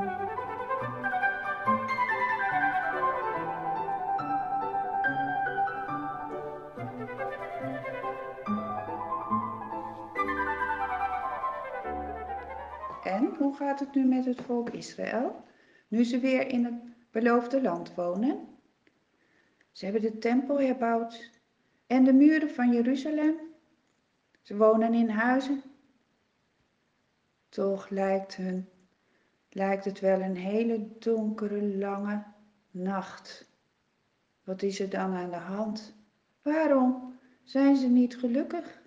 En hoe gaat het nu met het volk Israël, nu ze weer in het beloofde land wonen? Ze hebben de tempel herbouwd en de muren van Jeruzalem. Ze wonen in huizen. Toch lijkt het wel een hele donkere, lange nacht. Wat is er dan aan de hand? Waarom zijn ze niet gelukkig?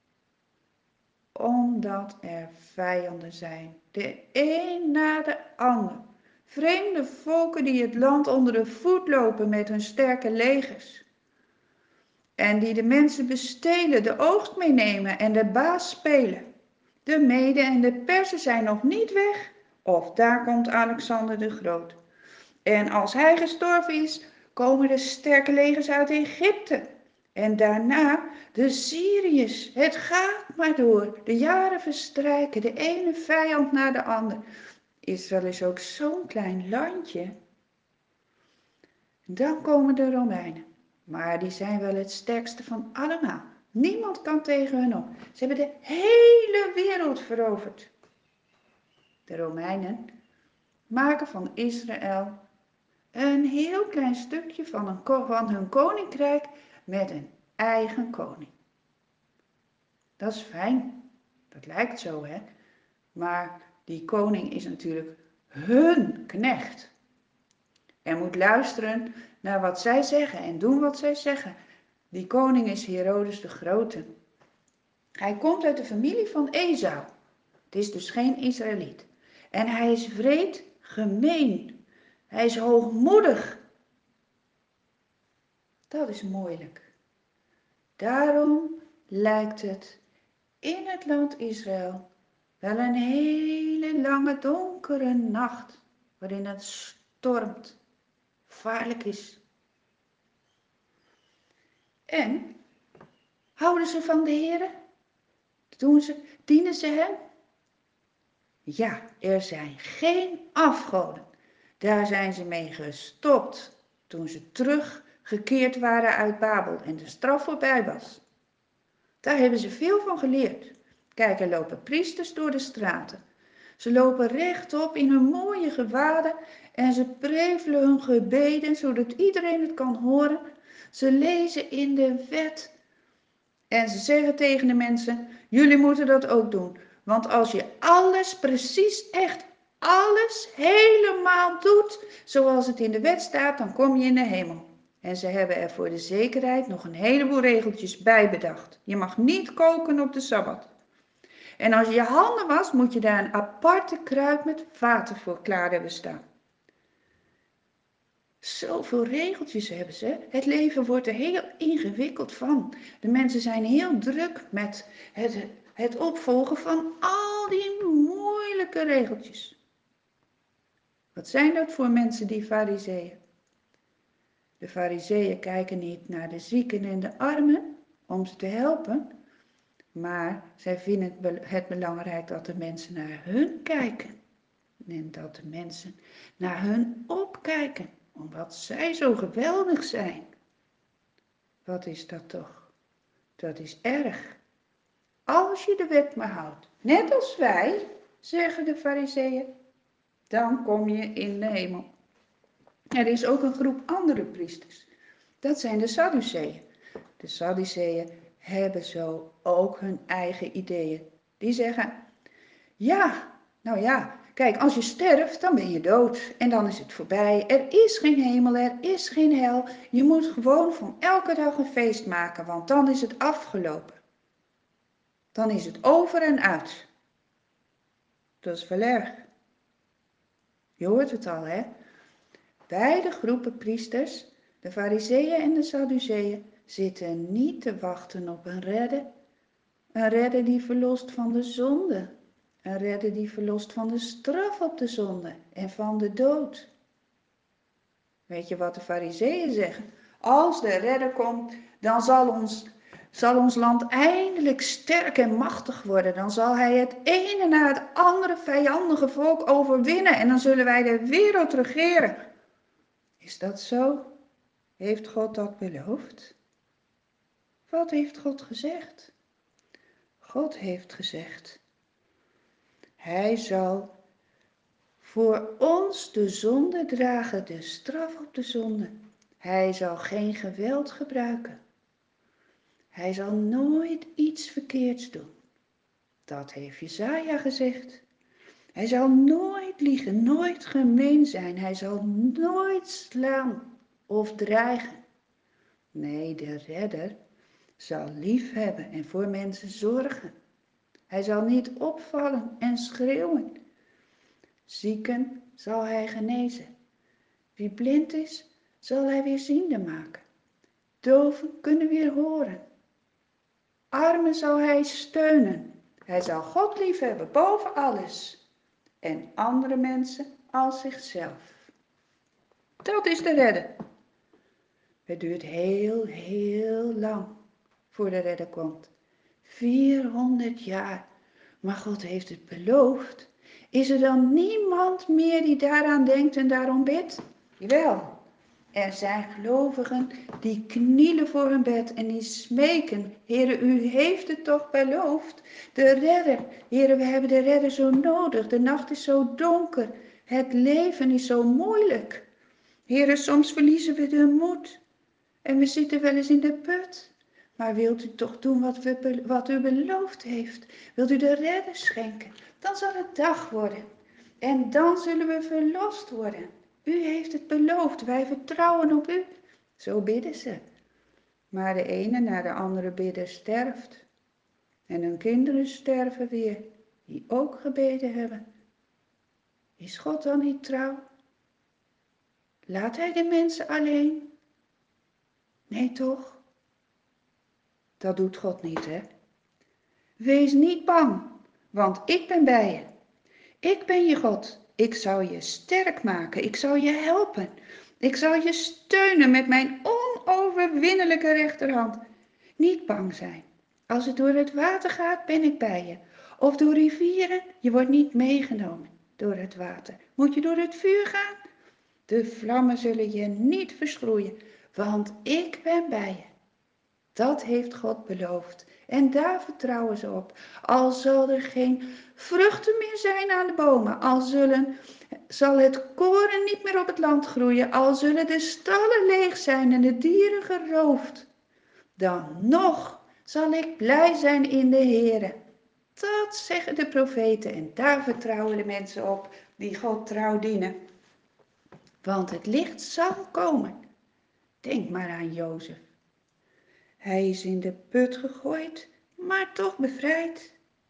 Omdat er vijanden zijn, de een na de ander. Vreemde volken die het land onder de voet lopen met hun sterke legers. En die de mensen bestelen, de oogst meenemen en de baas spelen. De Meden en de Persen zijn nog niet weg, of daar komt Alexander de Groot. En als hij gestorven is, komen de sterke legers uit Egypte. En daarna de Syriërs. Het gaat maar door. De jaren verstrijken, de ene vijand na de ander. Israël is ook zo'n klein landje. Dan komen de Romeinen. Maar die zijn wel het sterkste van allemaal. Niemand kan tegen hen op. Ze hebben de hele wereld veroverd. De Romeinen maken van Israël een heel klein stukje van hun koninkrijk met een eigen koning. Dat is fijn. Dat lijkt zo, hè? Maar die koning is natuurlijk hun knecht. En moet luisteren naar wat zij zeggen en doen wat zij zeggen. Die koning is Herodes de Grote. Hij komt uit de familie van Esau. Het is dus geen Israëliet. En hij is wreed, gemeen. Hij is hoogmoedig. Dat is moeilijk. Daarom lijkt het in het land Israël wel een hele lange donkere nacht waarin het stormt, gevaarlijk is. En houden ze van de Heere? Dienen ze hem? Ja, er zijn geen afgoden. Daar zijn ze mee gestopt toen ze teruggekeerd waren uit Babel en de straf voorbij was. Daar hebben ze veel van geleerd. Kijk, er lopen priesters door de straten. Ze lopen rechtop in hun mooie gewaden en ze prevelen hun gebeden zodat iedereen het kan horen. Ze lezen in de wet en ze zeggen tegen de mensen, jullie moeten dat ook doen. Want als je alles, precies echt alles, helemaal doet zoals het in de wet staat, dan kom je in de hemel. En ze hebben er voor de zekerheid nog een heleboel regeltjes bij bedacht. Je mag niet koken op de Sabbat. En als je je handen wast, moet je daar een aparte kruik met water voor klaar hebben staan. Zoveel regeltjes hebben ze. Het leven wordt er heel ingewikkeld van. De mensen zijn heel druk met het opvolgen van al die moeilijke regeltjes. Wat zijn dat voor mensen, die farizeeën? De farizeeën kijken niet naar de zieken en de armen om ze te helpen. Maar zij vinden het belangrijk dat de mensen naar hun kijken. En dat de mensen naar hun opkijken. Omdat zij zo geweldig zijn. Wat is dat toch? Dat is erg. Als je de wet maar houdt. Net als wij, zeggen de farizeeën. Dan kom je in de hemel. Er is ook een groep andere priesters. Dat zijn de Sadduceeën. De Sadduceeën hebben zo ook hun eigen ideeën. Die zeggen, ja, nou ja, kijk, als je sterft, dan ben je dood en dan is het voorbij. Er is geen hemel, er is geen hel. Je moet gewoon van elke dag een feest maken, want dan is het afgelopen. Dan is het over en uit. Dat is wel erg. Je hoort het al, hè? Beide groepen priesters, de farizeeën en de Sadduceeën, zitten niet te wachten op een redder. Een redder die verlost van de zonde. Een redder die verlost van de straf op de zonde en van de dood. Weet je wat de farizeeën zeggen? Als de redder komt, dan zal ons zal ons land eindelijk sterk en machtig worden. Dan zal hij het ene na het andere vijandige volk overwinnen en dan zullen wij de wereld regeren. Is dat zo? Heeft God dat beloofd? Wat heeft God gezegd? God heeft gezegd, hij zal voor ons de zonde dragen, de straf op de zonde. Hij zal geen geweld gebruiken. Hij zal nooit iets verkeerds doen. Dat heeft Jesaja gezegd. Hij zal nooit liegen, nooit gemeen zijn. Hij zal nooit slaan of dreigen. Nee, de redder zal lief hebben en voor mensen zorgen. Hij zal niet opvallen en schreeuwen. Zieken zal hij genezen. Wie blind is, zal hij weer ziende maken. Doven kunnen weer horen. Armen zal hij steunen. Hij zal God lief hebben boven alles. En andere mensen als zichzelf. Dat is de redder. Het duurt heel, heel lang voor de redder komt. 400 jaar. Maar God heeft het beloofd. Is er dan niemand meer die daaraan denkt en daarom bidt? Jawel. Er zijn gelovigen die knielen voor hun bed en die smeken. Heere, u heeft het toch beloofd? De redder. Heere, we hebben de redder zo nodig. De nacht is zo donker. Het leven is zo moeilijk. Heere, soms verliezen we de moed. En we zitten wel eens in de put. Maar wilt u toch doen wat u beloofd heeft? Wilt u de redder schenken? Dan zal het dag worden. En dan zullen we verlost worden. U heeft het beloofd. Wij vertrouwen op u. Zo bidden ze. Maar de ene na de andere bidder sterft. En hun kinderen sterven weer. Die ook gebeden hebben. Is God dan niet trouw? Laat hij de mensen alleen? Nee toch? Dat doet God niet, hè? Wees niet bang, want ik ben bij je. Ik ben je God. Ik zal je sterk maken. Ik zal je helpen. Ik zal je steunen met mijn onoverwinnelijke rechterhand. Niet bang zijn. Als het door het water gaat, ben ik bij je. Of door rivieren, je wordt niet meegenomen door het water. Moet je door het vuur gaan? De vlammen zullen je niet verschroeien, want ik ben bij je. Dat heeft God beloofd. En daar vertrouwen ze op. Al zal er geen vruchten meer zijn aan de bomen. Zal het koren niet meer op het land groeien. Al zullen de stallen leeg zijn en de dieren geroofd. Dan nog zal ik blij zijn in de Heere. Dat zeggen de profeten en daar vertrouwen de mensen op die God trouw dienen. Want het licht zal komen. Denk maar aan Jozef. Hij is in de put gegooid, maar toch bevrijd.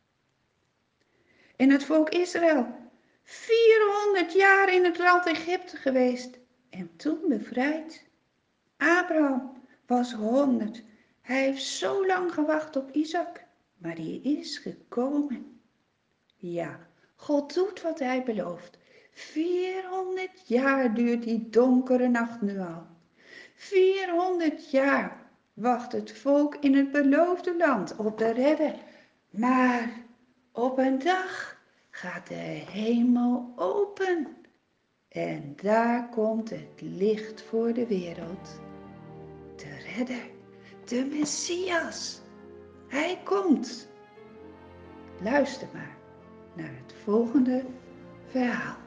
En het volk Israël, 400 jaar in het land Egypte geweest en toen bevrijd. Abraham was 100. Hij heeft zo lang gewacht op Isaac, maar die is gekomen. Ja, God doet wat hij belooft. 400 jaar duurt die donkere nacht nu al. 400 jaar wacht het volk in het beloofde land op de redder. Maar op een dag gaat de hemel open. En daar komt het licht voor de wereld. De redder, de Messias. Hij komt. Luister maar naar het volgende verhaal.